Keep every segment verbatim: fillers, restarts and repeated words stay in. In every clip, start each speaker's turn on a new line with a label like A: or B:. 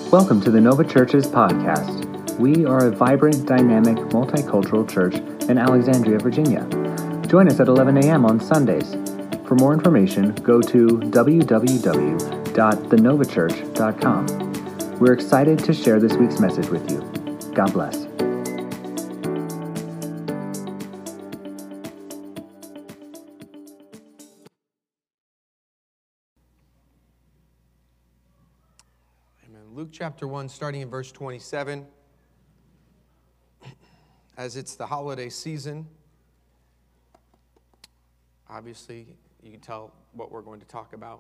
A: Welcome to the Nova Church's podcast. We are a vibrant, dynamic, multicultural church in Alexandria, Virginia. Join us at eleven a.m. on Sundays. For more information, go to w w w dot the nova church dot com. We're excited to share this week's message with you. God bless.
B: Luke chapter one, starting in verse twenty-seven. As it's the holiday season, obviously you can tell what we're going to talk about.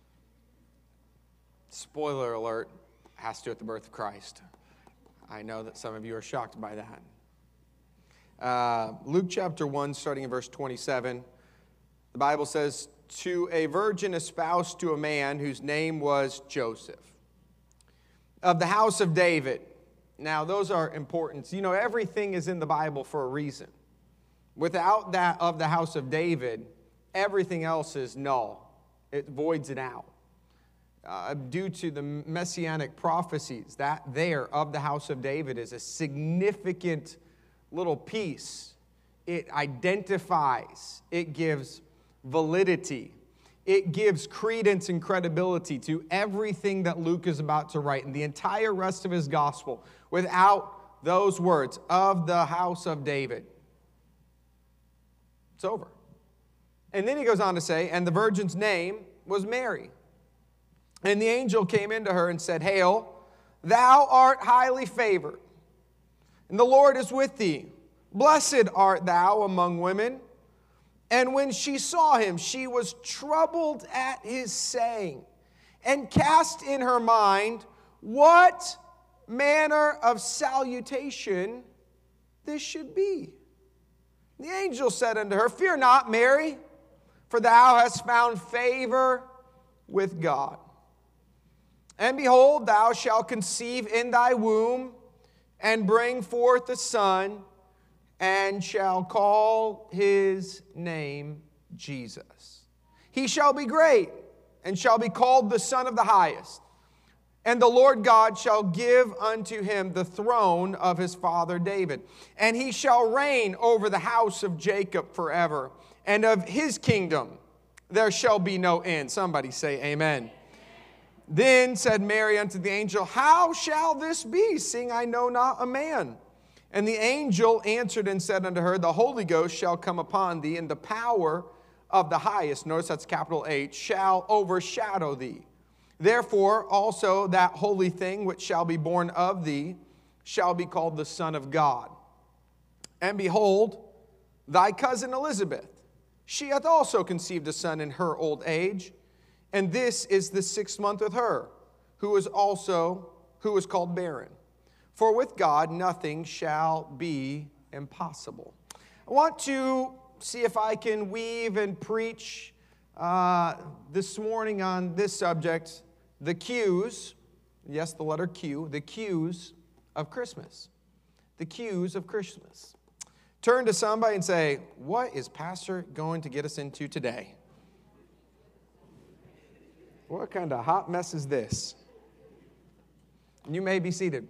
B: Spoiler alert, has to do with the birth of Christ. I know that some of you are shocked by that. Uh, Luke chapter one, starting in verse twenty-seven, the Bible says, "To a virgin espoused to a man whose name was Joseph, of the house of David." Now, those are important. You know, everything is in the Bible for a reason. Without that of the house of David, everything else is null. It voids it out. Uh, due to the messianic prophecies, that there of the house of David is a significant little piece. It identifies, it gives validity. It gives credence and credibility to everything that Luke is about to write and the entire rest of his gospel. Without those words, of the house of David, it's over. And then he goes on to say, "And the virgin's name was Mary. And the angel came into her and said, 'Hail, thou art highly favored, and the Lord is with thee. Blessed art thou among women.' And when she saw him, she was troubled at his saying, and cast in her mind what manner of salutation this should be. The angel said unto her, 'Fear not, Mary, for thou hast found favor with God. And behold, thou shalt conceive in thy womb, and bring forth a son, and shall call his name Jesus. He shall be great, and shall be called the Son of the Highest. And the Lord God shall give unto him the throne of his father David. And he shall reign over the house of Jacob forever. And of his kingdom there shall be no end.'" Somebody say amen. "Then said Mary unto the angel, 'How shall this be, seeing I know not a man?' And the angel answered and said unto her, 'The Holy Ghost shall come upon thee, and the power of the highest,'" notice that's capital H, "'shall overshadow thee. Therefore also that holy thing which shall be born of thee shall be called the Son of God. And behold, thy cousin Elizabeth, she hath also conceived a son in her old age, and this is the sixth month with her, who is also, who is called barren. For with God nothing shall be impossible.'" I want to see if I can weave and preach uh, this morning on this subject, the cues, yes, the letter Q, the cues of Christmas. The cues of Christmas. Turn to somebody and say, "What is Pastor going to get us into today?" What kind of hot mess is this? You may be seated.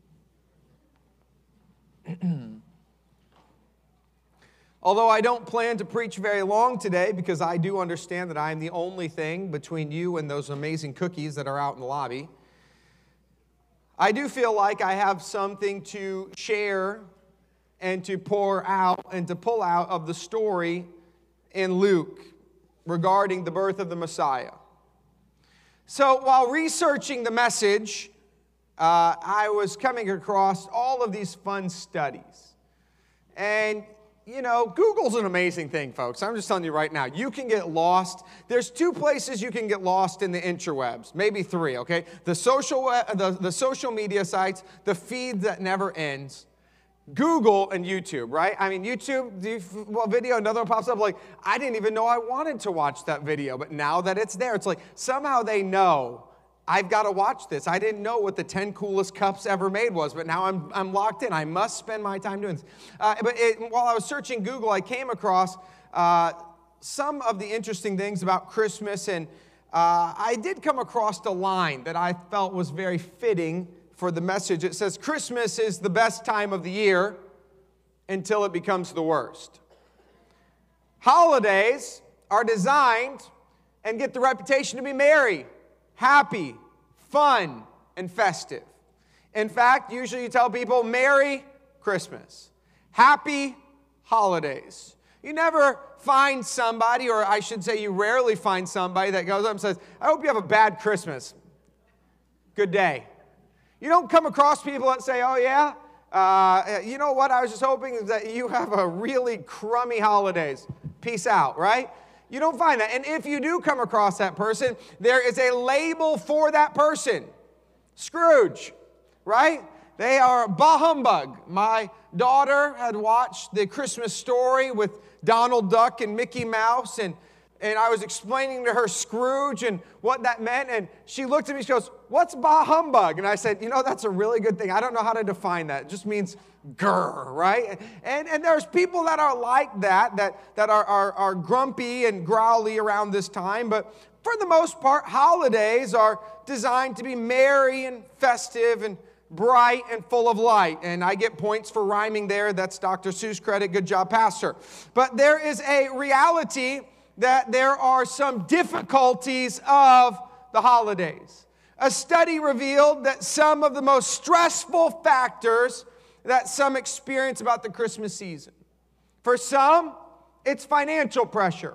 B: Although I don't plan to preach very long today, because I do understand that I am the only thing between you and those amazing cookies that are out in the lobby, I do feel like I have something to share and to pour out and to pull out of the story in Luke regarding the birth of the Messiah. So while researching the message, uh, I was coming across all of these fun studies. And you know, Google's an amazing thing, folks. I'm just telling you right now. You can get lost. There's two places you can get lost in the interwebs. Maybe three, okay? The social, the, the social media sites, the feed that never ends, Google, and YouTube, right? I mean, YouTube, the video, another one pops up like, I didn't even know I wanted to watch that video. But now that it's there, it's like somehow they know I've got to watch this. I didn't know what the ten coolest cups ever made was, but now I'm I'm locked in. I must spend my time doing this. Uh, but it, while I was searching Google, I came across uh, some of the interesting things about Christmas, and uh, I did come across a line that I felt was very fitting for the message. It says, Christmas is the best time of the year until it becomes the worst. Holidays are designed and get the reputation to be merry, happy, fun, and festive. In fact, usually you tell people, Merry Christmas, Happy Holidays. You never find somebody, or I should say you rarely find somebody that goes up and says, I hope you have a bad Christmas. Good day. You don't come across people that say, oh yeah, uh, you know what, I was just hoping is that you have a really crummy holidays. Peace out, right? You don't find that. And if you do come across that person, there is a label for that person. Scrooge, right? They are bah humbug. My daughter had watched the Christmas Story with Donald Duck and Mickey Mouse, and, and I was explaining to her Scrooge and what that meant, and she looked at me, she goes, what's bah humbug? And I said, you know, that's a really good thing. I don't know how to define that. It just means grr, right? And, and there's people that are like that, that, that are, are, are grumpy and growly around this time, but for the most part, holidays are designed to be merry and festive and bright and full of light. And I get points for rhyming there. That's Doctor Seuss credit. Good job, Pastor. But there is a reality that there are some difficulties of the holidays. A study revealed that some of the most stressful factors that some experience about the Christmas season. For some, it's financial pressure.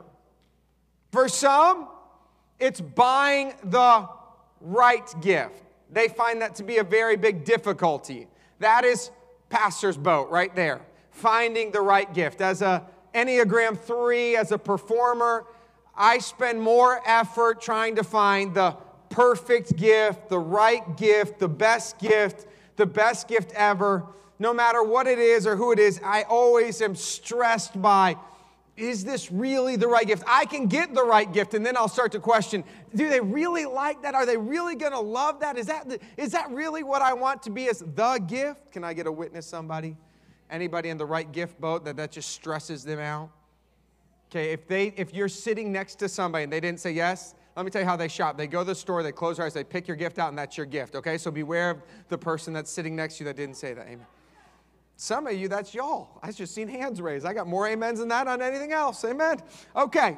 B: For some, it's buying the right gift. They find that to be a very big difficulty. That is pastor's boat right there. Finding the right gift. As a Enneagram three, as a performer, I spend more effort trying to find the perfect gift, the right gift, the best gift, the best gift ever. No matter what it is or who it is, I always am stressed by, is this really the right gift? I can get the right gift, and then I'll start to question, do they really like that? Are they really going to love that? Is that, the, is that really what I want to be as the gift? Can I get a witness, somebody? Anybody in the right gift boat that that just stresses them out? Okay, if, they, if you're sitting next to somebody and they didn't say yes, let me tell you how they shop. They go to the store, they close their eyes, they pick your gift out, and that's your gift, okay? So beware of the person that's sitting next to you that didn't say that. Amen. Some of you, that's y'all. I just seen hands raised. I got more amens than that on anything else. Amen. Okay.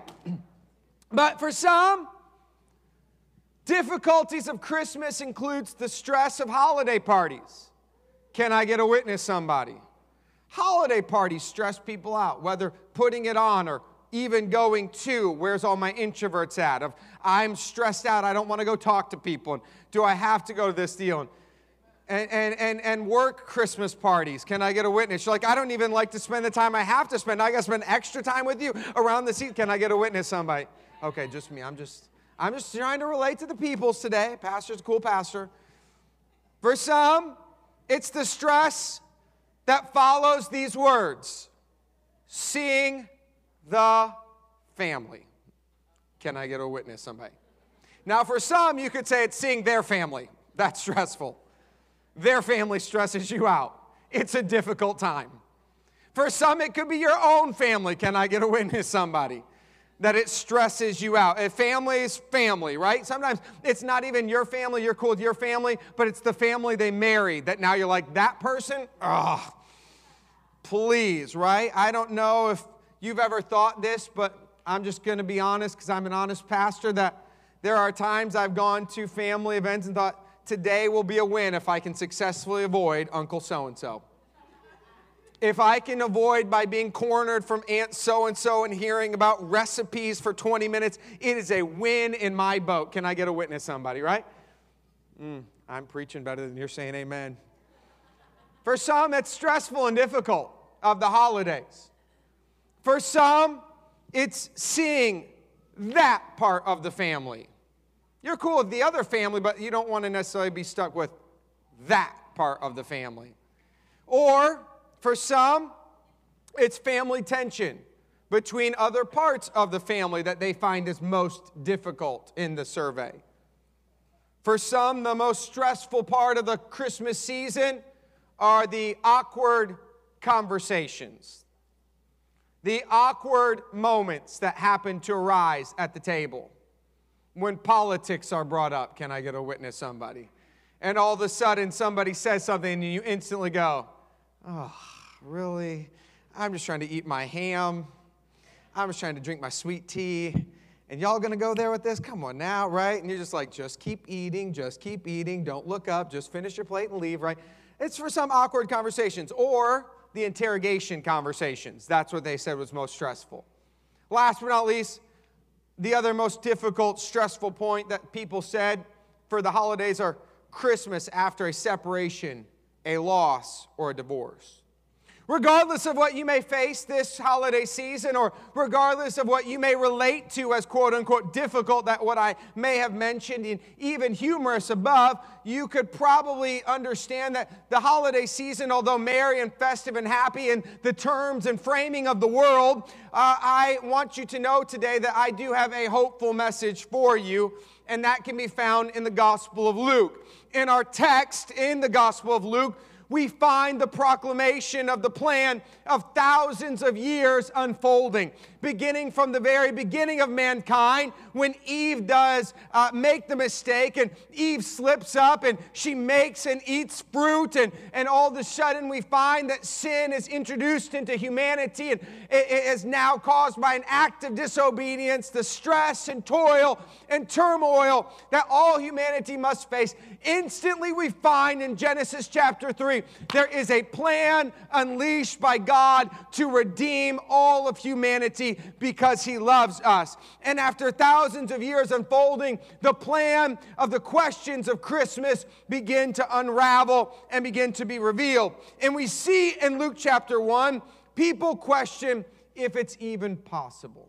B: But for some, difficulties of Christmas includes the stress of holiday parties. Can I get a witness, somebody? Holiday parties stress people out, whether putting it on or even going to. Where's all my introverts at? Of I'm stressed out. I don't want to go talk to people. And do I have to go to this deal? And And, and, and, and work Christmas parties. Can I get a witness? You're like, I don't even like to spend the time I have to spend. I got to spend extra time with you around the seat. Can I get a witness, somebody? Okay, just me. I'm just, I'm just trying to relate to the peoples today. Pastor's a cool pastor. For some, it's the stress that follows these words. Seeing the family. Can I get a witness, somebody? Now, for some, you could say it's seeing their family. That's stressful. Their family stresses you out. It's a difficult time. For some, it could be your own family. Can I get a witness, somebody? That it stresses you out. A family is family, right? Sometimes it's not even your family. You're cool with your family, but it's the family they married that now you're like, that person? Ugh, please, right? I don't know if you've ever thought this, but I'm just going to be honest because I'm an honest pastor, that there are times I've gone to family events and thought, today will be a win if I can successfully avoid Uncle so-and-so. If I can avoid by being cornered from Aunt so-and-so and hearing about recipes for twenty minutes, it is a win in my boat. Can I get a witness, somebody, right? Mm, I'm preaching better than you're saying amen. For some, it's stressful and difficult of the holidays. For some, it's seeing that part of the family. You're cool with the other family, but you don't want to necessarily be stuck with that part of the family. Or, for some, it's family tension between other parts of the family that they find is most difficult in the survey. For some, the most stressful part of the Christmas season are the awkward conversations, the awkward moments that happen to arise at the table. when politics are brought up. Can I get a witness, somebody? And all of a sudden somebody says something and you instantly go, oh, really? I'm just trying to eat my ham. I'm just trying to drink my sweet tea. And y'all gonna go there with this? Come on now, right? And you're just like, just keep eating, just keep eating. Don't look up, just finish your plate and leave, right? It's for some awkward conversations or the interrogation conversations. That's what they said was most stressful. Last but not least, the other most difficult, stressful point that people said for the holidays are Christmas after a separation, a loss, or a divorce. Regardless of what you may face this holiday season, or regardless of what you may relate to as quote-unquote difficult, that what I may have mentioned and even humorous above, you could probably understand that the holiday season, although merry and festive and happy in the terms and framing of the world, uh, I want you to know today that I do have a hopeful message for you, and that can be found in the Gospel of Luke. In our text in the Gospel of Luke, we find the proclamation of the plan of thousands of years unfolding, beginning from the very beginning of mankind when Eve does uh, make the mistake and Eve slips up and she makes and eats fruit, and, and all of a sudden we find that sin is introduced into humanity, and it, it is now caused by an act of disobedience, the stress and toil and turmoil that all humanity must face. Instantly we find in Genesis chapter three, there is a plan unleashed by God to redeem all of humanity because He loves us. And after thousands of years unfolding, the plan of the questions of Christmas begin to unravel and begin to be revealed. And we see in Luke chapter one, people question if it's even possible.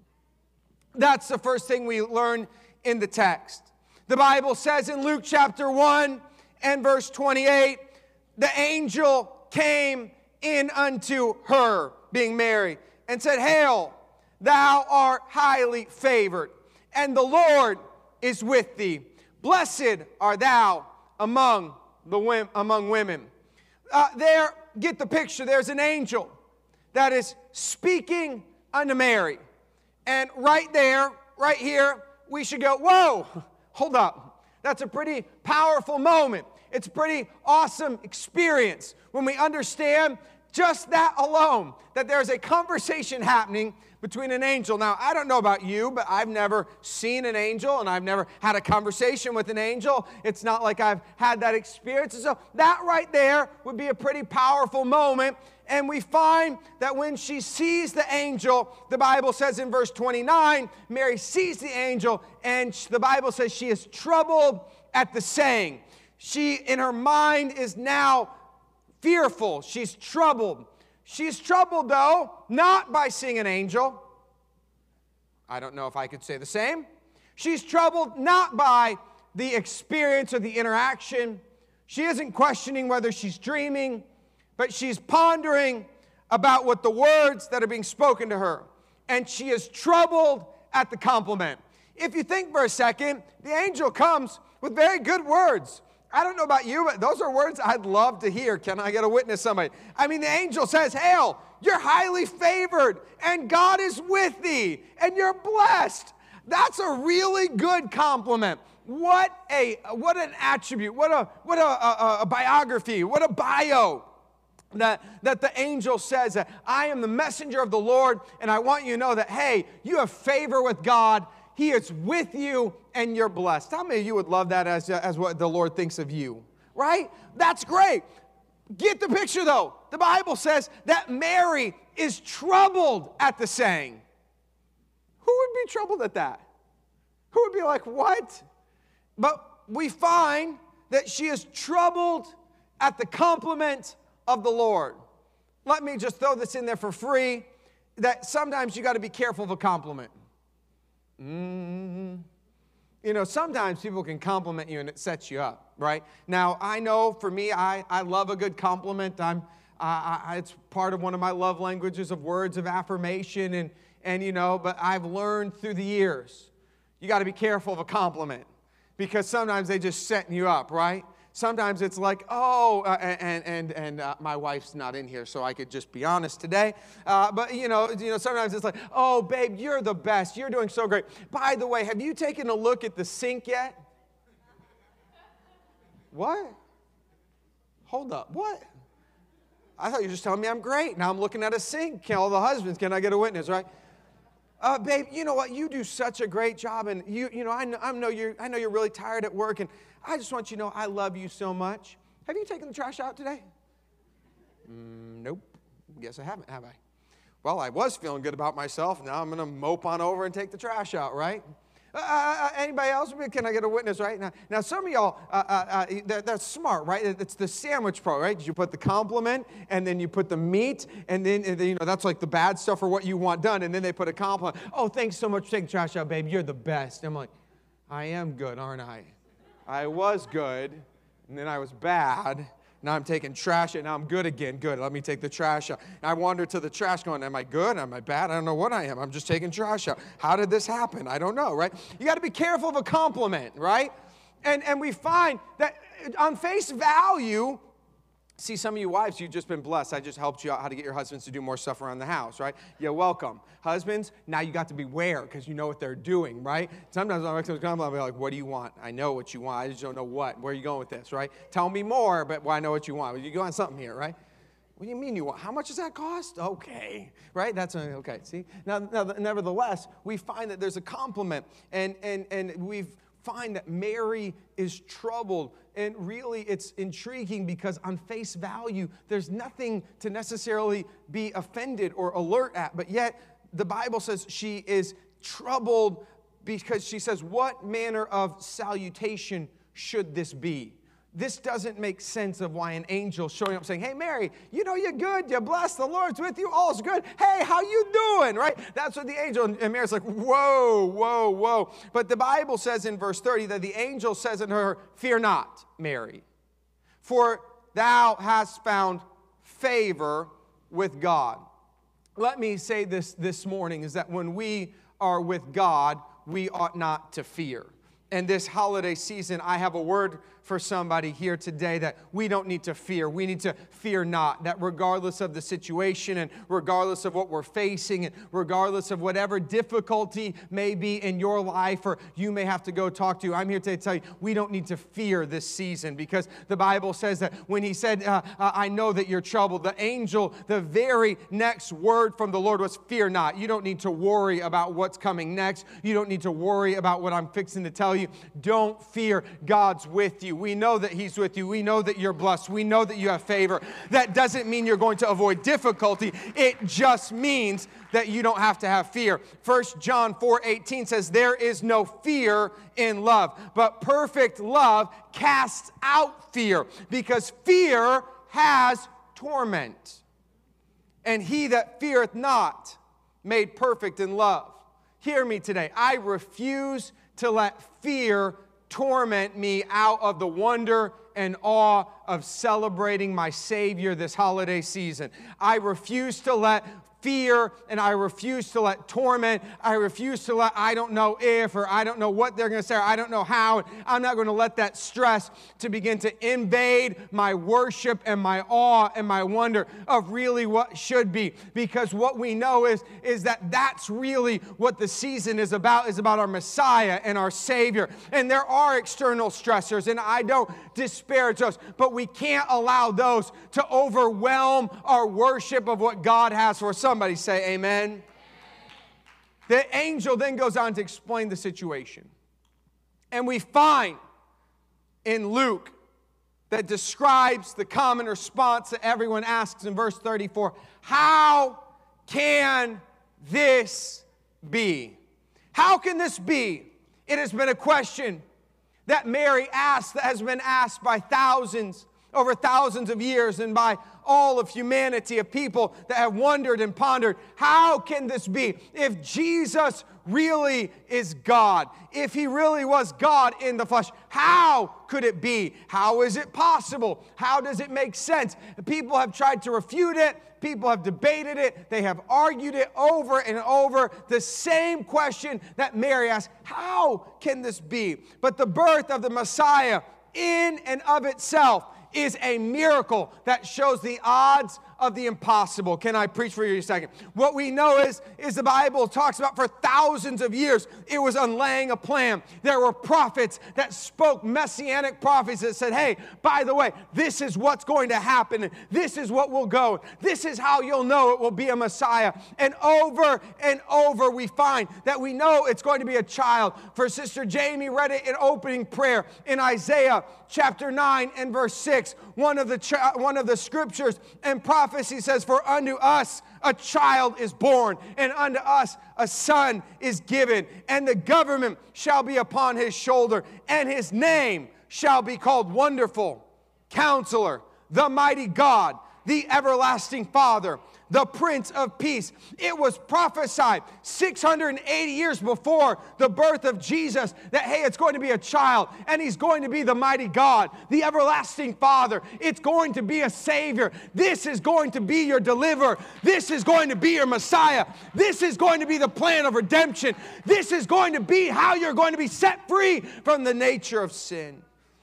B: That's the first thing we learn in the text. The Bible says in Luke chapter one and verse twenty-eight, the angel came in unto her, being Mary, and said, Hail, thou art highly favored, and the Lord is with thee. Blessed art thou among the among women. Uh, there, get the picture. There's an angel that is speaking unto Mary. And right there, right here, we should go, whoa, hold up. That's a pretty powerful moment. It's a pretty awesome experience when we understand just that alone, that there's a conversation happening between an angel. Now, I don't know about you, but I've never seen an angel, and I've never had a conversation with an angel. It's not like I've had that experience. And so that right there would be a pretty powerful moment. And we find that when she sees the angel, the Bible says in verse twenty-nine, Mary sees the angel, and the Bible says she is troubled at the saying. She, in her mind, is now fearful. She's troubled. She's troubled, though, not by seeing an angel. I don't know if I could say the same. She's troubled not by the experience or the interaction. She isn't questioning whether she's dreaming, but she's pondering about what the words that are being spoken to her. And she is troubled at the compliment. If you think for a second, the angel comes with very good words. I don't know about you, but those are words I'd love to hear. Can I get a witness, somebody? I mean, the angel says, Hail, you're highly favored, and God is with thee, and you're blessed. That's a really good compliment. What a what an attribute, what a what a, a, a biography, what a bio. That, that the angel says that I am the messenger of the Lord, and I want you to know that, hey, you have favor with God. He is with you, and you're blessed. How many of you would love that as, as what the Lord thinks of you? Right? That's great. Get the picture, though. The Bible says that Mary is troubled at the saying. Who would be troubled at that? Who would be like, what? But we find that she is troubled at the compliment of the Lord. Let me just throw this in there for free, that sometimes you got to be careful of a compliment. Mm-hmm. You know, sometimes people can compliment you and it sets you up, right? Now, I know for me, I, I love a good compliment. I'm, I, I, it's part of one of my love languages of words of affirmation, and, and you know, but I've learned through the years, you got to be careful of a compliment because sometimes they just set you up, right? Sometimes it's like, oh, uh, and and and uh, my wife's not in here, so I could just be honest today. Uh, but you know, you know, sometimes it's like, oh, babe, you're the best. You're doing so great. By the way, have you taken a look at the sink yet? What? Hold up. What? I thought you were just telling me I'm great. Now I'm looking at a sink. Can all the husbands? Can I get a witness? Right? Uh, babe, you know what? You do such a great job, and you, you know, I know, I know you're, I know you're really tired at work, and I just want you to know I love you so much. Have you taken the trash out today? Mm, nope. Guess I haven't, have I? Well, I was feeling good about myself. Now I'm going to mope on over and take the trash out, right? Uh, uh, anybody else? Can I get a witness, right? Now, now some of y'all, uh, uh, uh, that, that's smart, right? It's the sandwich pro, right? You put the compliment, and then you put the meat, and then, and then, you know, that's like the bad stuff or what you want done, and then they put a compliment. Oh, thanks so much for taking the trash out, babe. You're the best. I'm like, I am good, aren't I? I was good, and then I was bad. Now I'm taking trash, and now I'm good again. Good, let me take the trash out. And I wander to the trash going, am I good? Am I bad? I don't know what I am. I'm just taking trash out. How did this happen? I don't know, right? You got to be careful of a compliment, right? And, and we find that on face value, see, some of you wives, you've just been blessed. I just helped you out how to get your husbands to do more stuff around the house, right? You're welcome. Husbands, now you got to beware because you know what they're doing, right? Sometimes I'm like, what do you want? I know what you want. I just don't know what. Where are you going with this, right? Tell me more, but well, I know what you want. You want something here, right? What do you mean you want? How much does that cost? Okay, right? That's okay. See, now, now nevertheless, we find that there's a compliment, and and and we've find that Mary is troubled. And really, it's intriguing because on face value, there's nothing to necessarily be offended or alert at. But yet, the Bible says she is troubled because she says, what manner of salutation should this be? This doesn't make sense of why an angel showing up saying, hey, Mary, you know you're good, you're blessed, the Lord's with you, all's good. Hey, how you doing, right? That's what the angel, and Mary's like, whoa, whoa, whoa. But the Bible says in verse thirty that the angel says unto her, fear not, Mary, for thou hast found favor with God. Let me say this this morning, is that when we are with God, we ought not to fear. And this holiday season, I have a word for somebody here today that we don't need to fear. We need to fear not. That regardless of the situation and regardless of what we're facing and regardless of whatever difficulty may be in your life or you may have to go talk to, I'm here to tell you, we don't need to fear this season because the Bible says that when he said, uh, uh, I know that you're troubled, the angel, the very next word from the Lord was fear not. You don't need to worry about what's coming next. You don't need to worry about what I'm fixing to tell you. Don't fear. God's with you. We know that he's with you. We know that you're blessed. We know that you have favor. That doesn't mean you're going to avoid difficulty. It just means that you don't have to have fear. First John four eighteen says, there is no fear in love, but perfect love casts out fear, because fear has torment. And he that feareth not made perfect in love. Hear me today. I refuse to let fear torment me out of the wonder and awe of celebrating my Savior this holiday season. I refuse to let fear and I refuse to let torment, I refuse to let I don't know if or I don't know what they're going to say or I don't know how. I'm not going to let that stress to begin to invade my worship and my awe and my wonder of really what should be. Because what we know is, is that that's really what the season is about, is about our Messiah and our Savior. And there are external stressors, and I don't disparage those, but we can't allow those to overwhelm our worship of what God has for us. Somebody say amen. The angel then goes on to explain the situation. And we find in Luke that describes the common response that everyone asks in verse thirty-four. How can this be? How can this be? It has been a question that Mary asked, that has been asked by thousands, over thousands of years, and by all of humanity, of people that have wondered and pondered, how can this be? If Jesus really is God, if he really was God in the flesh, how could it be? How is it possible? How does it make sense? People have tried to refute it. People have debated it. They have argued it over and over. The same question that Mary asked, how can this be? But the birth of the Messiah in and of itself is a miracle that shows the odds of the impossible. Can I preach for you a second? What we know is, is the Bible talks about for thousands of years, it was unlaying a plan. There were prophets that spoke, messianic prophets that said, hey, by the way, this is what's going to happen. This is what will go. This is how you'll know it will be a Messiah. And over and over we find that we know it's going to be a child. For Sister Jamie read it in opening prayer in Isaiah chapter nine and verse six. One of the, cha- one of the scriptures and prophecy says, for unto us a child is born, and unto us a son is given, and the government shall be upon his shoulder, and his name shall be called Wonderful, Counselor, the Mighty God, the Everlasting Father, the Prince of Peace. It was prophesied six hundred eighty years before the birth of Jesus that, hey, it's going to be a child, and he's going to be the mighty God, the everlasting Father. It's going to be a Savior. This is going to be your deliverer. This is going to be your Messiah. This is going to be the plan of redemption. This is going to be how you're going to be set free from the nature of sin.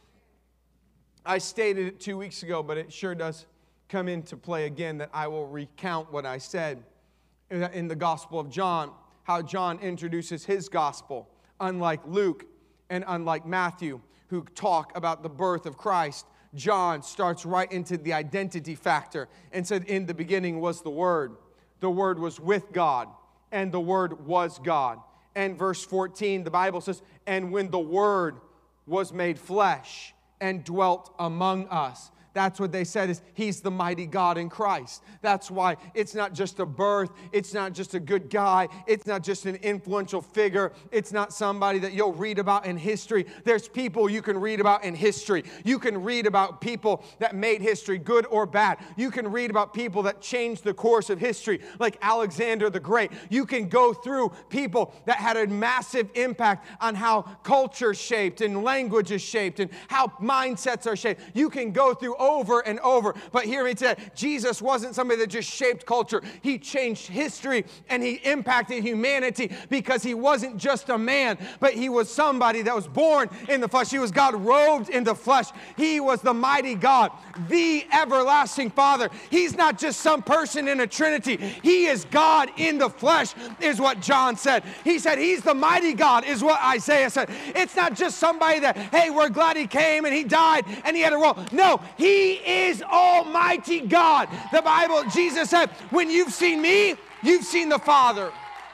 B: I stated it two weeks ago, but it sure does come into play again, that I will recount what I said in the Gospel of John, how John introduces his gospel, unlike Luke and unlike Matthew, who talk about the birth of Christ. John starts right into the identity factor and said, in the beginning was the Word. The Word was with God, and the Word was God. And verse fourteen, the Bible says, and when the Word was made flesh and dwelt among us. That's what they said, is he's the mighty God in Christ. That's why it's not just a birth. It's not just a good guy. It's not just an influential figure. It's not somebody that you'll read about in history. There's people you can read about in history. You can read about people that made history, good or bad. You can read about people that changed the course of history, like Alexander the Great. You can go through people that had a massive impact on how culture is shaped and language is shaped and how mindsets are shaped. You can go through over and over. But hear me today, Jesus wasn't somebody that just shaped culture. He changed history and he impacted humanity because he wasn't just a man, but he was somebody that was born in the flesh. He was God robed in the flesh. He was the mighty God, the everlasting Father. He's not just some person in a Trinity. He is God in the flesh, is what John said. He said he's the mighty God, is what Isaiah said. It's not just somebody that, hey, we're glad he came and he died and he had a role. No, he He is Almighty God. The Bible, Jesus said, when you've seen me, you've seen the Father.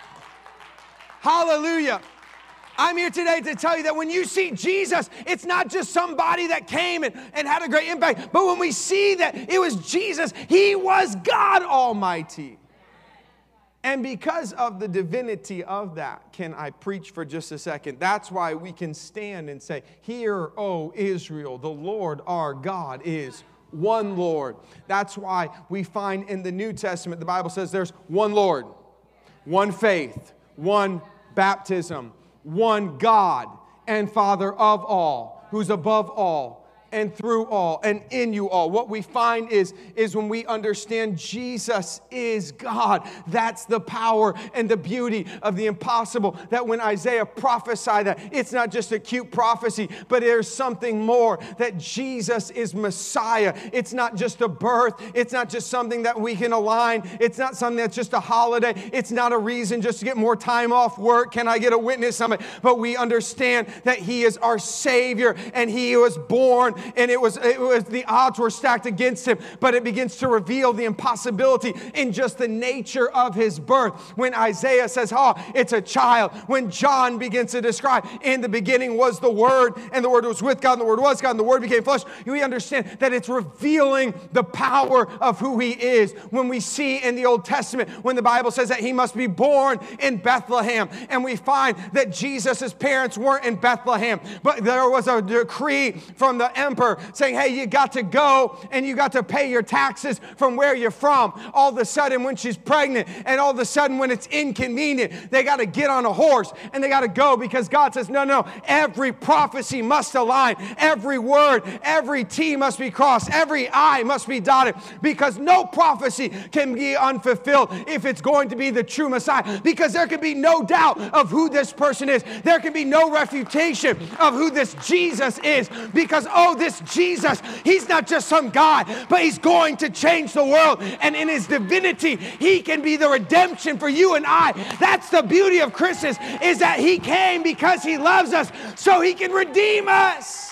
B: Hallelujah. I'm here today to tell you that when you see Jesus, it's not just somebody that came and, and had a great impact, but when we see that it was Jesus, he was God Almighty. And because of the divinity of that, can I preach for just a second? That's why we can stand and say, hear, O Israel, the Lord our God is one Lord. That's why we find in the New Testament, the Bible says there's one Lord, one faith, one baptism, one God and Father of all, who's above all, and through all, and in you all. What we find is, is when we understand Jesus is God, that's the power and the beauty of the impossible. That when Isaiah prophesied that, it's not just a cute prophecy, but there's something more, that Jesus is Messiah. It's not just a birth. It's not just something that we can align. It's not something that's just a holiday. It's not a reason just to get more time off work. Can I get a witness on it? But we understand that he is our Savior, and he was born, and it was, it was the odds were stacked against him, but it begins to reveal the impossibility in just the nature of his birth. When Isaiah says, oh, it's a child. When John begins to describe, in the beginning was the Word, and the Word was with God, and the Word was God, and the Word became flesh, we understand that it's revealing the power of who he is. When we see in the Old Testament, when the Bible says that he must be born in Bethlehem, and we find that Jesus' parents weren't in Bethlehem, but there was a decree from the temper, saying, hey, you got to go and you got to pay your taxes from where you're from. All of a sudden when she's pregnant and all of a sudden when it's inconvenient, they got to get on a horse and they got to go because God says, no, no, every prophecy must align. Every word, every T must be crossed. Every I must be dotted because no prophecy can be unfulfilled if it's going to be the true Messiah, because there can be no doubt of who this person is. There can be no refutation of who this Jesus is, because, oh, this Jesus, he's not just some guy, but he's going to change the world, and in his divinity, he can be the redemption for you and I. That's the beauty of Christmas, is that he came because he loves us, so he can redeem us.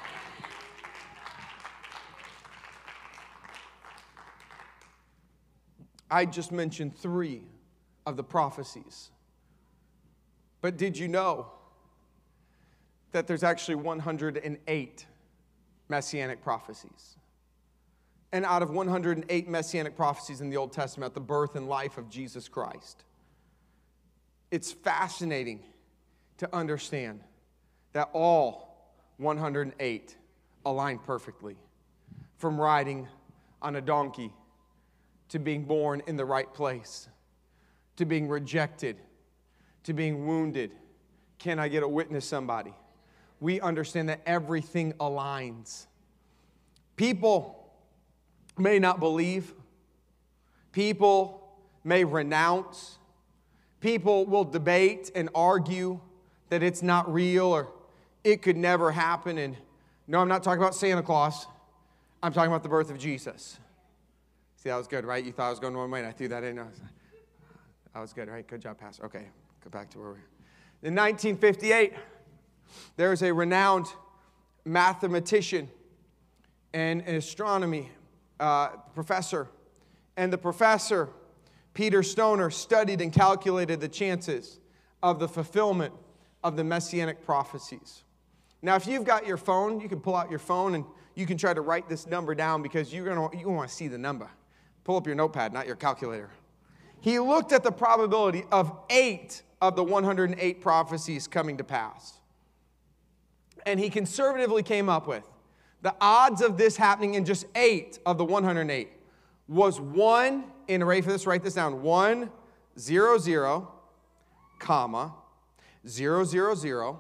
B: I just mentioned three of the prophecies. But did you know that there's actually one hundred eight messianic prophecies? And out of one hundred eight messianic prophecies in the Old Testament, the birth and life of Jesus Christ, it's fascinating to understand that all one hundred eight align perfectly. From riding on a donkey, to being born in the right place, to being rejected, to being wounded. Can I get a witness, somebody? We understand that everything aligns. People may not believe. People may renounce. People will debate and argue that it's not real or it could never happen. And no, I'm not talking about Santa Claus. I'm talking about the birth of Jesus. See, that was good, right? You thought I was going one way and I threw that in. That was good, right? Good job, Pastor. Okay, go back to where we were. In nineteen fifty-eight, there was a renowned mathematician and an astronomy uh, professor. And the professor, Peter Stoner, studied and calculated the chances of the fulfillment of the messianic prophecies. Now, if you've got your phone, you can pull out your phone and you can try to write this number down because you're gonna, you want to see the number. Pull up your notepad, not your calculator. He looked at the probability of eight of the one hundred eight prophecies coming to pass. And he conservatively came up with the odds of this happening in just eight of the one hundred eight was one, in array for this, write this down, one, zero, zero, comma, zero, zero, zero,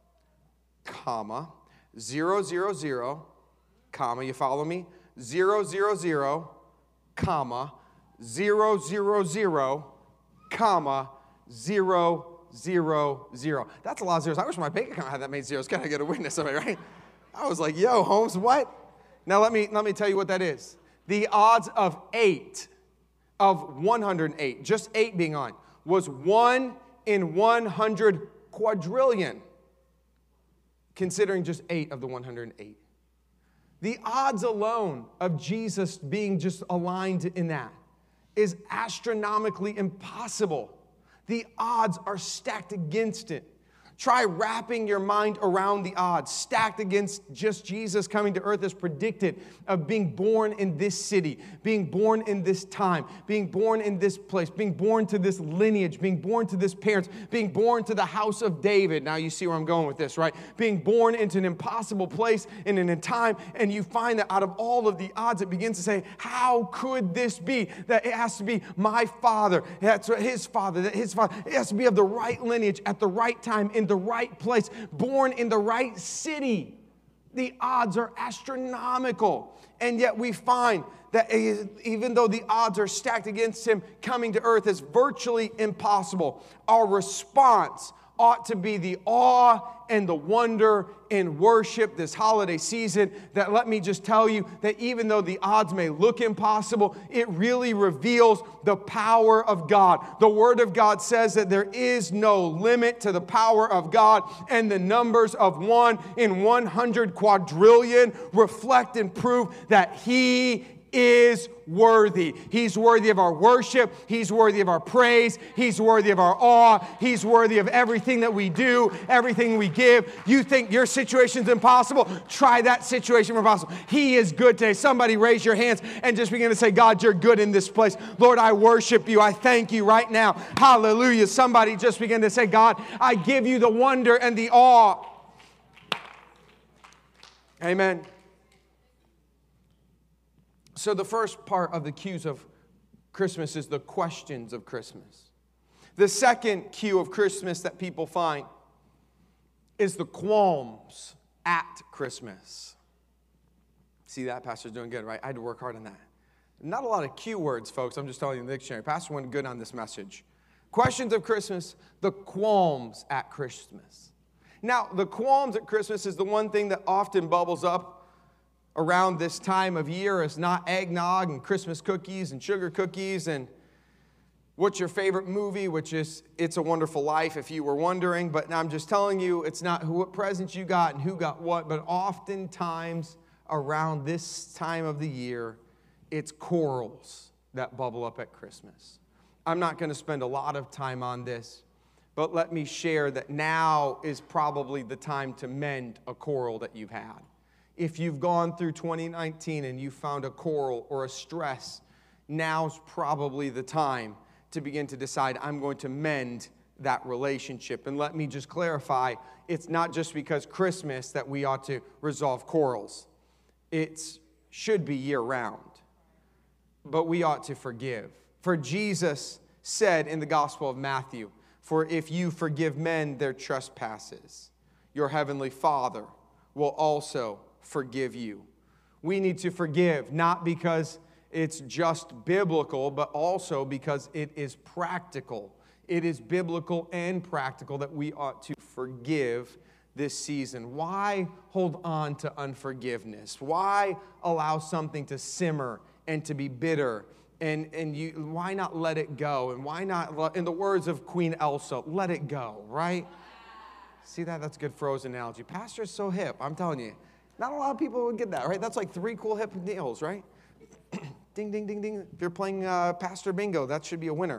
B: comma, zero, zero, zero, comma, you follow me? Zero, zero, zero, comma, zero, zero, zero, comma, zero, zero, zero. That's a lot of zeros. I wish my bank account had that many zeros. Can I get a witness of it, right? I was like, yo, Holmes, what? Now let me, let me tell you what that is. The odds of eight, of one hundred eight, just eight being on, was one in one hundred quadrillion, considering just eight of the one hundred eight. The odds alone of Jesus being just aligned in that is astronomically impossible. The odds are stacked against it. Try wrapping your mind around the odds, stacked against just Jesus coming to earth as predicted, of being born in this city, being born in this time, being born in this place, being born to this lineage, being born to this parents, being born to the house of David. Now you see where I'm going with this, right? Being born into an impossible place and in a time, and you find that out of all of the odds, it begins to say, how could this be? That it has to be my father, that's his father, that his father, it has to be of the right lineage at the right time, in the right place, born in the right city. The odds are astronomical. And yet we find that even though the odds are stacked against him, coming to earth is virtually impossible. Our response ought to be the awe and the wonder in worship this holiday season, that let me just tell you that even though the odds may look impossible, it really reveals the power of God. The Word of God says that there is no limit to the power of God, and the numbers of one in one hundred quadrillion reflect and prove that He is worthy. He's worthy of our worship. He's worthy of our praise. He's worthy of our awe. He's worthy of everything that we do, everything we give. You think your situation's impossible? Try that situation impossible. He is good today. Somebody raise your hands and just begin to say, God, you're good in this place. Lord, I worship you. I thank you right now. Hallelujah. Somebody just begin to say, God, I give you the wonder and the awe. Amen. So the first part of the cues of Christmas is the questions of Christmas. The second cue of Christmas that people find is the qualms at Christmas. See that? Pastor's doing good, right? I had to work hard on that. Not a lot of cue words, folks. I'm just telling you in the dictionary. Pastor went good on this message. Questions of Christmas, the qualms at Christmas. Now, the qualms at Christmas is the one thing that often bubbles up around this time of year. Is not eggnog and Christmas cookies and sugar cookies and what's your favorite movie, which is It's a Wonderful Life, if you were wondering. But I'm just telling you, it's not who, what presents you got and who got what, but oftentimes around this time of the year, it's quarrels that bubble up at Christmas. I'm not going to spend a lot of time on this, but let me share that now is probably the time to mend a quarrel that you've had. If you've gone through twenty nineteen and you found a quarrel or a stress, now's probably the time to begin to decide, I'm going to mend that relationship. And let me just clarify, it's not just because Christmas that we ought to resolve quarrels. It should be year-round. But we ought to forgive. For Jesus said in the Gospel of Matthew, for if you forgive men their trespasses, your heavenly Father will also forgive you. We need to forgive, not because it's just biblical, but also because it is practical. It is biblical and practical that we ought to forgive this season. Why hold on to unforgiveness? Why allow something to simmer and to be bitter? And, and you, why not let it go? And why not, in the words of Queen Elsa, let it go, right? See that? That's a good Frozen analogy. Pastor is so hip, I'm telling you. Not a lot of people would get that, right? That's like three cool hip nails, right? Ding, ding, ding, ding. If you're playing uh, Pastor Bingo, that should be a winner.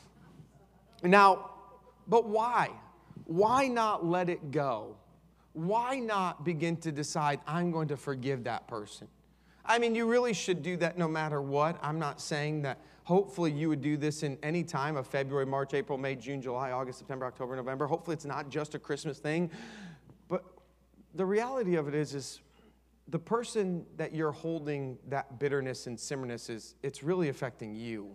B: Now, but why? Why not let it go? Why not begin to decide, I'm going to forgive that person? I mean, you really should do that no matter what. I'm not saying that hopefully you would do this in any time of February, March, April, May, June, July, August, September, October, November. Hopefully it's not just a Christmas thing. But the reality of it is, is the person that you're holding that bitterness and simmerness is, it's really affecting you.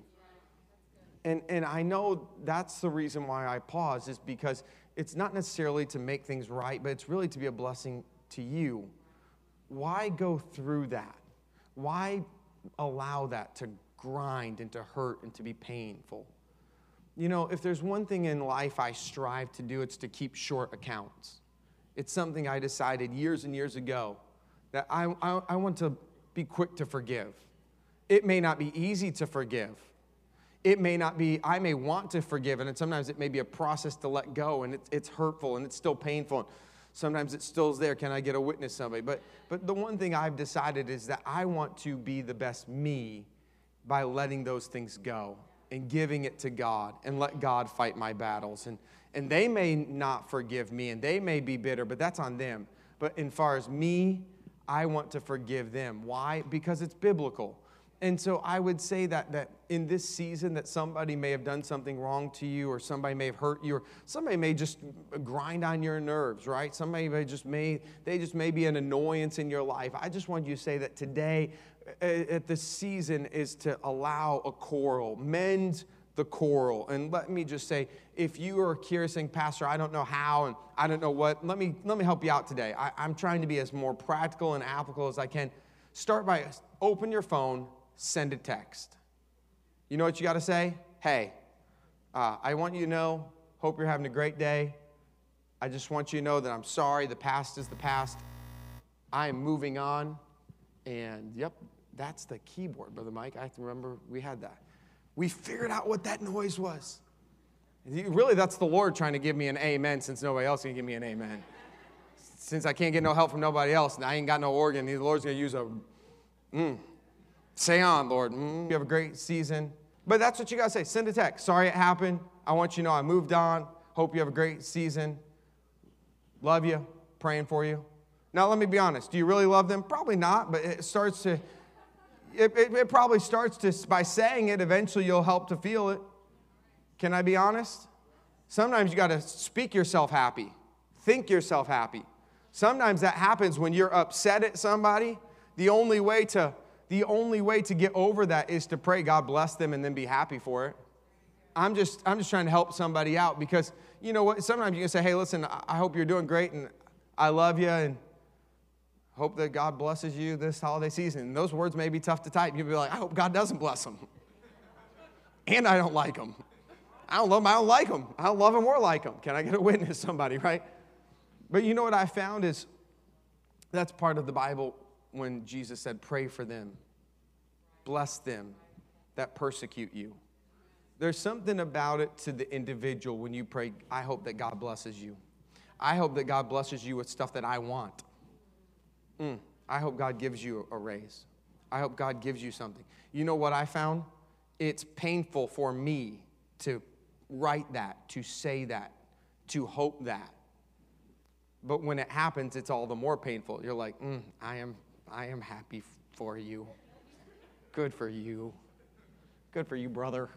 B: And, and I know that's the reason why I pause, is because it's not necessarily to make things right, but it's really to be a blessing to you. Why go through that? Why allow that to grind and to hurt and to be painful? You know, if there's one thing in life I strive to do, it's to keep short accounts. It's something I decided years and years ago that I, I, I want to be quick to forgive. It may not be easy to forgive. It may not be, I may want to forgive, and sometimes it may be a process to let go, and it's, it's hurtful, and it's still painful. Sometimes it still is there. Can I get a witness somebody? But, but the one thing I've decided is that I want to be the best me by letting those things go and giving it to God and let God fight my battles. And, and they may not forgive me, and they may be bitter, but that's on them. But as far as me, I want to forgive them. Why? Because it's biblical. And so I would say that that in this season that somebody may have done something wrong to you, or somebody may have hurt you, or somebody may just grind on your nerves, right? Somebody may just may, they just may be an annoyance in your life. I just want you to say that today at this season is to allow a quarrel, mend the quarrel. And let me just say, if you are curious saying, Pastor, I don't know how and I don't know what, let me let me help you out today. I, I'm trying to be as more practical and applicable as I can. Start by open your phone, send a text. You know what you got to say? Hey, uh, I want you to know, hope you're having a great day. I just want you to know that I'm sorry. The past is the past. I am moving on. And, yep, that's the keyboard, Brother Mike. I have to remember we had that. We figured out what that noise was. Really, that's the Lord trying to give me an amen, since nobody else can give me an amen. Since I can't get no help from nobody else, and I ain't got no organ, the Lord's going to use a, mm. Say on, Lord. Mm. You have a great season. But that's what you got to say. Send a text. Sorry it happened. I want you to know I moved on. Hope you have a great season. Love you. Praying for you. Now, let me be honest. Do you really love them? Probably not, but it starts to, it, it, it probably starts to, by saying it, eventually you'll help to feel it. Can I be honest? Sometimes you got to speak yourself happy. Think yourself happy. Sometimes that happens when you're upset at somebody. The only way to the only way to get over that is to pray, God bless them, and then be happy for it. I'm just, I'm just trying to help somebody out because, you know what, sometimes you can say, hey, listen, I hope you're doing great, and I love you, and hope that God blesses you this holiday season. And those words may be tough to type. You'll be like, I hope God doesn't bless them. And I don't like them. I don't love them, I don't like them. I don't love them or like them. Can I get a witness, somebody, right? But you know what I found is that's part of the Bible when Jesus said, pray for them. Bless them that persecute you. There's something about it to the individual when you pray, I hope that God blesses you. I hope that God blesses you with stuff that I want. Mm, I hope God gives you a raise. I hope God gives you something. You know what I found? It's painful for me to write that, to say that, to hope that. But when it happens, it's all the more painful. You're like, mm, I am, I am happy for you. Good for you. Good for you, brother.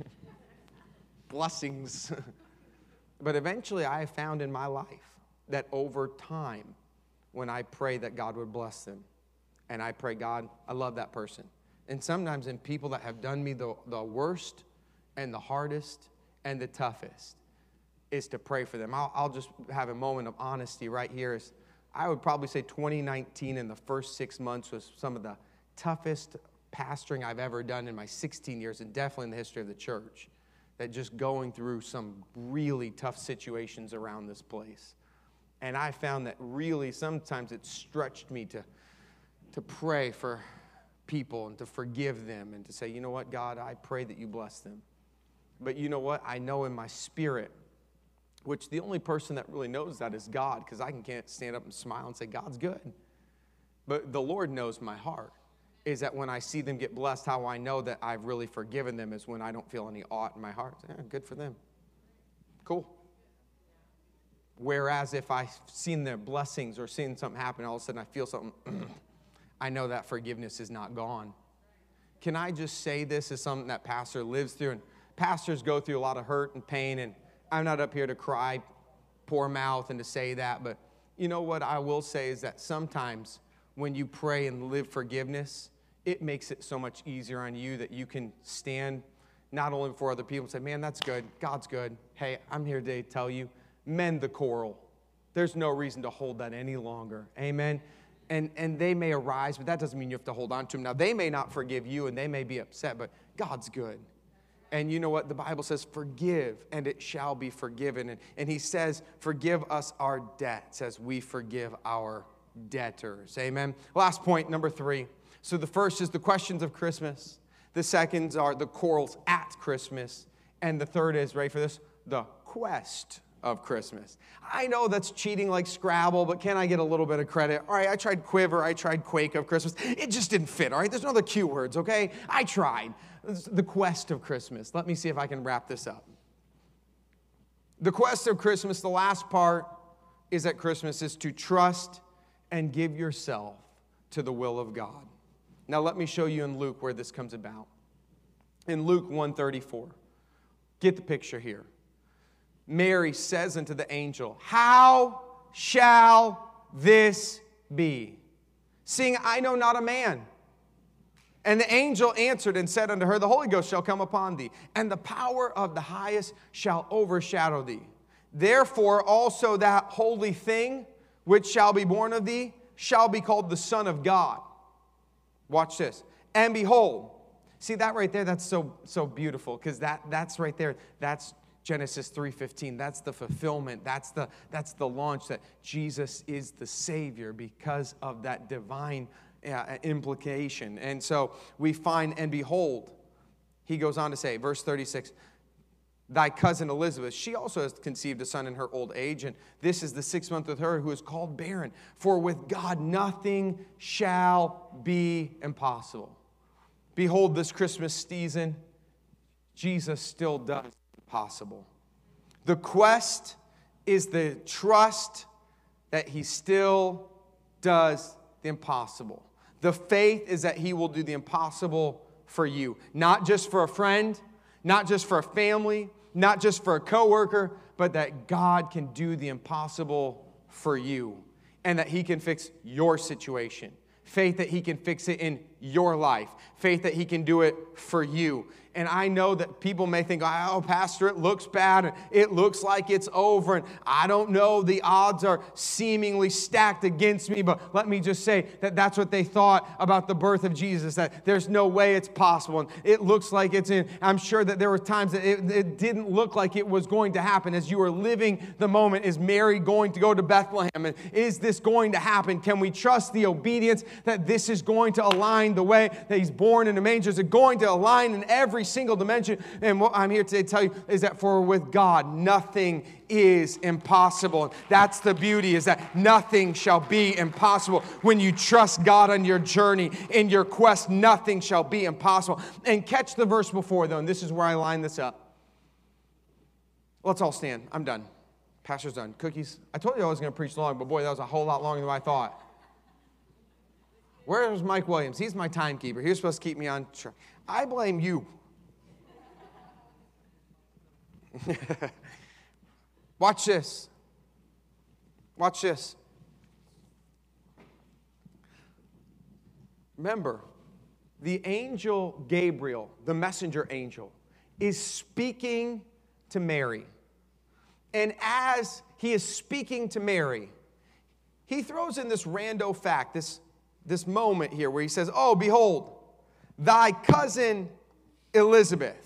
B: Blessings. But eventually I have found in my life that over time, when I pray that God would bless them, and I pray, God, I love that person. And sometimes in people that have done me the, the worst and the hardest and the toughest is to pray for them. I'll, I'll just have a moment of honesty right here. Is I would probably say twenty nineteen in the first six months was some of the toughest pastoring I've ever done in my sixteen years, and definitely in the history of the church. That just going through some really tough situations around this place. And I found that really sometimes it stretched me to, to pray for people and to forgive them and to say, you know what, God, I pray that you bless them. But you know what? I know in my spirit, which the only person that really knows that is God, because I can't stand up and smile and say, God's good. But the Lord knows my heart, is that when I see them get blessed, how I know that I've really forgiven them is when I don't feel any ought in my heart. Yeah, good for them. Cool. Whereas if I've seen their blessings or seen something happen, all of a sudden I feel something, I know that forgiveness is not gone. Can I just say this is something that pastor lives through? And pastors go through a lot of hurt and pain, and I'm not up here to cry, poor mouth, and to say that, but you know what I will say is that sometimes when you pray and live forgiveness, it makes it so much easier on you that you can stand not only for other people and say, man, that's good, God's good. Hey, I'm here today to tell you, mend the quarrel. There's no reason to hold that any longer. Amen? And and they may arise, but that doesn't mean you have to hold on to them. Now, they may not forgive you, and they may be upset, but God's good. And you know what? The Bible says, forgive, and it shall be forgiven. And, and he says, forgive us our debts as we forgive our debtors. Amen? Last point, number three. So the first is the questions of Christmas. The second are the quarrels at Christmas. And the third is, ready for this, the quest of Christmas. I know that's cheating like Scrabble, but can I get a little bit of credit? All right, I tried Quiver, I tried Quake of Christmas. It just didn't fit, all right? There's no other cue words, okay? I tried. The quest of Christmas. Let me see if I can wrap this up. The quest of Christmas, the last part is at Christmas, is to trust and give yourself to the will of God. Now let me show you in Luke where this comes about. In Luke one thirty-four, get the picture here. Mary says unto the angel, how shall this be, seeing I know not a man? And the angel answered and said unto her, the Holy Ghost shall come upon thee, and the power of the highest shall overshadow thee. Therefore also that holy thing which shall be born of thee shall be called the Son of God. Watch this. And behold, see that right there, that's so so beautiful, because that, that's right there, that's Genesis three fifteen. That's the fulfillment. That's the, that's the launch that Jesus is the Savior because of that divine uh, implication. And so we find, and behold, he goes on to say, verse thirty-six, thy cousin Elizabeth, she also has conceived a son in her old age, and this is the sixth month with her who is called barren. For with God nothing shall be impossible. Behold, this Christmas season, Jesus still does possible. The quest is the trust that he still does the impossible. The faith is that he will do the impossible for you. Not just for a friend, not just for a family, not just for a coworker, but that God can do the impossible for you and that he can fix your situation. Faith that he can fix it in your life. Faith that he can do it for you. And I know that people may think, oh, Pastor, it looks bad, and it looks like it's over, and I don't know, the odds are seemingly stacked against me, but let me just say that that's what they thought about the birth of Jesus, that there's no way it's possible, and it looks like it's in. I'm sure that there were times that it, it didn't look like it was going to happen as you were living the moment. Is Mary going to go to Bethlehem, and is this going to happen? Can we trust the obedience that this is going to align the way that he's born in a manger? Is it going to align in every single dimension? And what I'm here today to tell you is that for with God, nothing is impossible. That's the beauty, is that nothing shall be impossible. When you trust God on your journey, in your quest, nothing shall be impossible. And catch the verse before, though, and this is where I line this up. Let's all stand. I'm done. Pastor's done. Cookies. I told you I was going to preach long, but boy, that was a whole lot longer than I thought. Where's Mike Williams? He's my timekeeper. He was supposed to keep me on track. I blame you. Watch this. Watch this. Remember, the angel Gabriel, the messenger angel, is speaking to Mary. And as he is speaking to Mary, he throws in this rando fact, this, this moment here where he says, oh, behold, thy cousin Elizabeth,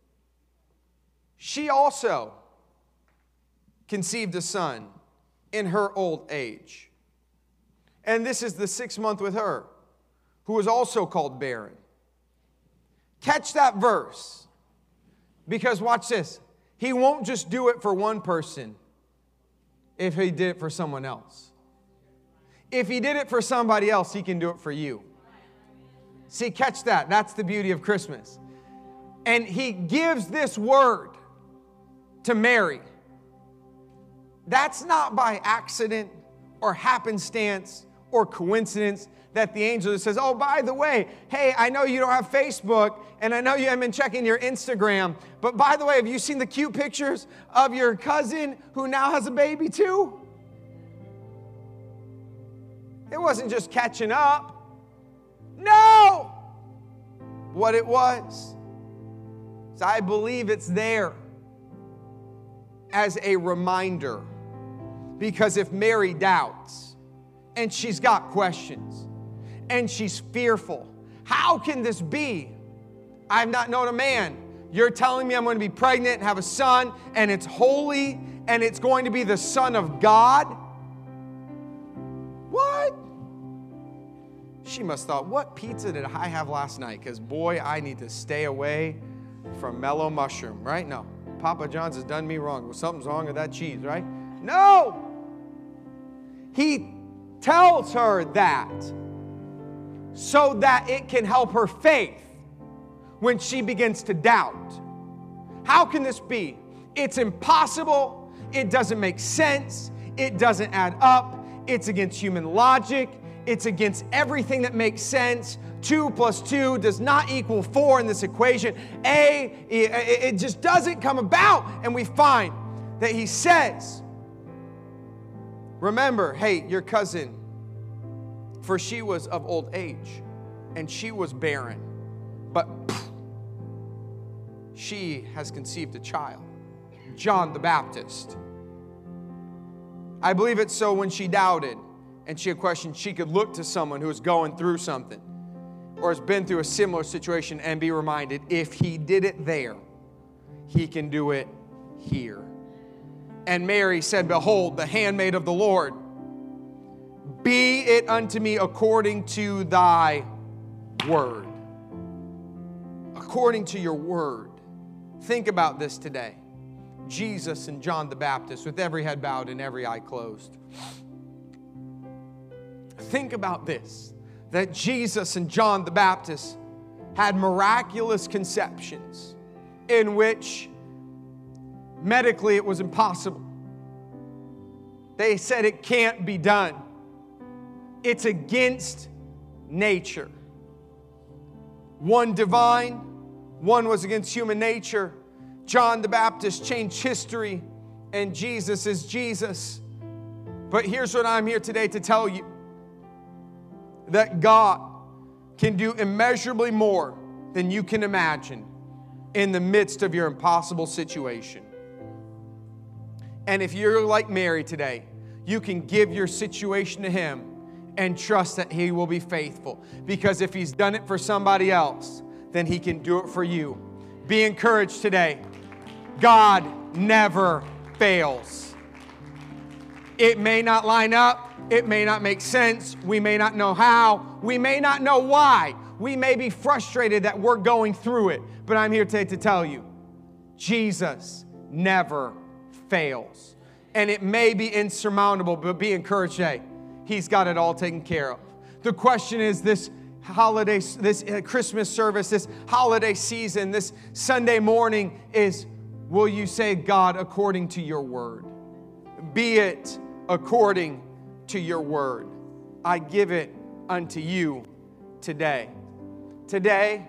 B: she also conceived a son in her old age. And this is the sixth month with her, who was also called barren. Catch that verse. Because watch this. He won't just do it for one person if he did it for someone else. If he did it for somebody else, he can do it for you. See, catch that. That's the beauty of Christmas. And he gives this word to Mary. That's not by accident or happenstance or coincidence that the angel says, oh, by the way, hey, I know you don't have Facebook, and I know you haven't been checking your Instagram, but by the way, have you seen the cute pictures of your cousin who now has a baby too? It wasn't just catching up. No! What it was, is I believe it's there as a reminder. Because if Mary doubts, and she's got questions, and she's fearful, how can this be? I've not known a man. You're telling me I'm going to be pregnant and have a son, and it's holy, and it's going to be the Son of God? What? She must have thought, what pizza did I have last night? Because boy, I need to stay away from mellow mushroom, right? No. Papa John's has done me wrong. Well, something's wrong with that cheese, right? No! He tells her that so that it can help her faith when she begins to doubt. How can this be? It's impossible. It doesn't make sense. It doesn't add up. It's against human logic. It's against everything that makes sense. Two plus two does not equal four in this equation. A, it just doesn't come about. And we find that he says, remember, hey, your cousin, for she was of old age, and she was barren, but pff, she has conceived a child, John the Baptist. I believe it's so when she doubted, and she had questions, she could look to someone who was going through something, or has been through a similar situation, and be reminded, if he did it there, he can do it here. And Mary said, behold, the handmaid of the Lord, be it unto me according to thy word. According to your word. Think about this today. Jesus and John the Baptist with every head bowed and every eye closed. Think about this, that Jesus and John the Baptist had miraculous conceptions in which medically it was impossible. They said it can't be done. It's against nature. One divine, one was against human nature. John the Baptist changed history, and Jesus is Jesus. But here's what I'm here today to tell you. That God can do immeasurably more than you can imagine in the midst of your impossible situation. And if you're like Mary today, you can give your situation to Him and trust that He will be faithful. Because if He's done it for somebody else, then He can do it for you. Be encouraged today. God never fails. It may not line up. It may not make sense. We may not know how. We may not know why. We may be frustrated that we're going through it. But I'm here today to tell you, Jesus never fails. And it may be insurmountable, but be encouraged today. He's got it all taken care of. The question is this holiday, this Christmas service, this holiday season, this Sunday morning is, will you say, God, according to your word? Be it according to your word. I give it unto you today. Today,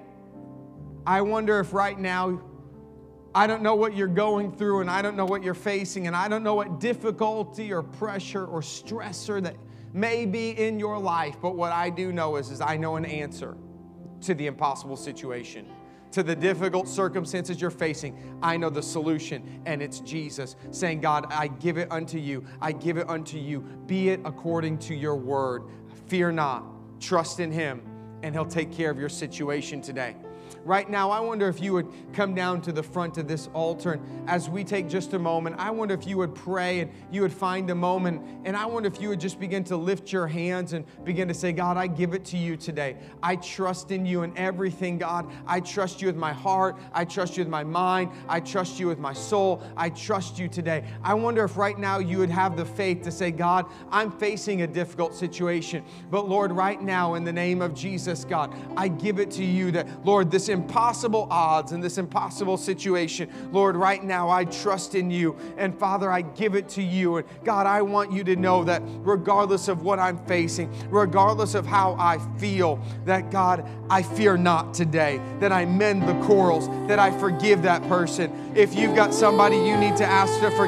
B: I wonder if right now, I don't know what you're going through, and I don't know what you're facing, and I don't know what difficulty or pressure or stressor that may be in your life, but what I do know is, is I know an answer to the impossible situation. To the difficult circumstances you're facing, I know the solution, and it's Jesus saying, God, I give it unto you. I give it unto you. Be it according to your word. Fear not. Trust in Him, and He'll take care of your situation today. Right now, I wonder if you would come down to the front of this altar, and as we take just a moment, I wonder if you would pray and you would find a moment, and I wonder if you would just begin to lift your hands and begin to say, God, I give it to you today. I trust in you in everything, God. I trust you with my heart. I trust you with my mind. I trust you with my soul. I trust you today. I wonder if right now you would have the faith to say, God, I'm facing a difficult situation, but Lord, right now, in the name of Jesus, God, I give it to you that, Lord, this impossible odds and this impossible situation, Lord, right now I trust in you, and Father, I give it to you. And God, I want you to know that regardless of what I'm facing, regardless of how I feel, that God, I fear not today, that I mend the quarrels, that I forgive that person. If you've got somebody you need to ask to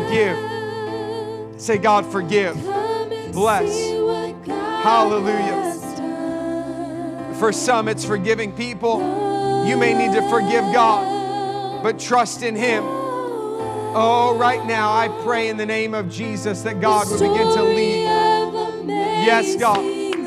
B: forgive, say, God, forgive, bless, hallelujah. For some, it's forgiving people. You may need to forgive God, but trust in Him. Oh, right now, I pray in the name of Jesus that God would begin to lead. Yes, God.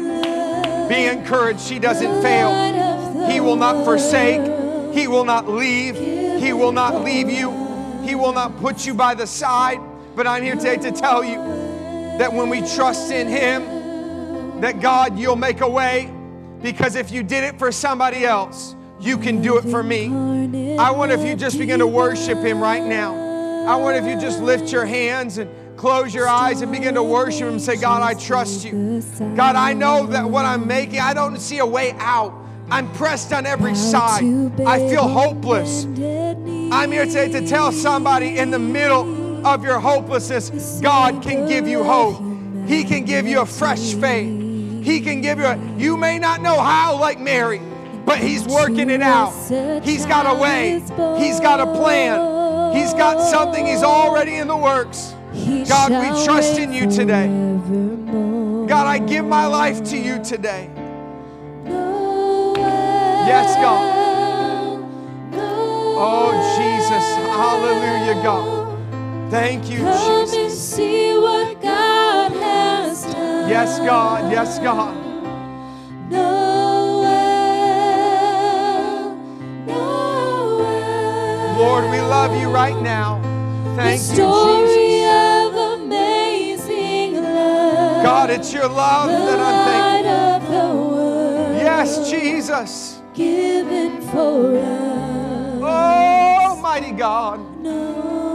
B: Be encouraged. He doesn't fail. He will not forsake. He will not leave. He will not leave you. He will not put you by the side. But I'm here today to tell you that when we trust in Him, that God, you'll make a way. Because if you did it for somebody else, you can do it for me. I wonder if you just begin to worship Him right now. I wonder if you just lift your hands and close your eyes and begin to worship Him and say, God, I trust you. God, I know that what I'm making, I don't see a way out. I'm pressed on every side. I feel hopeless. I'm here today to tell somebody in the middle of your hopelessness, God can give you hope. He can give you a fresh faith. He can give you a, you may not know how, like Mary, but He's working it out. He's got a way. He's got a plan. He's got something He's already in the works. God, we trust in you today. God, I give my life to you today. Yes, God. Oh, Jesus. Hallelujah, God. Thank you, Jesus. Yes, God. Yes, God. Lord, we love you right now. Thank you, Jesus. God, it's your love that I'm thankful. Yes, Jesus.
C: Given for us.
B: Oh, mighty God.
C: No.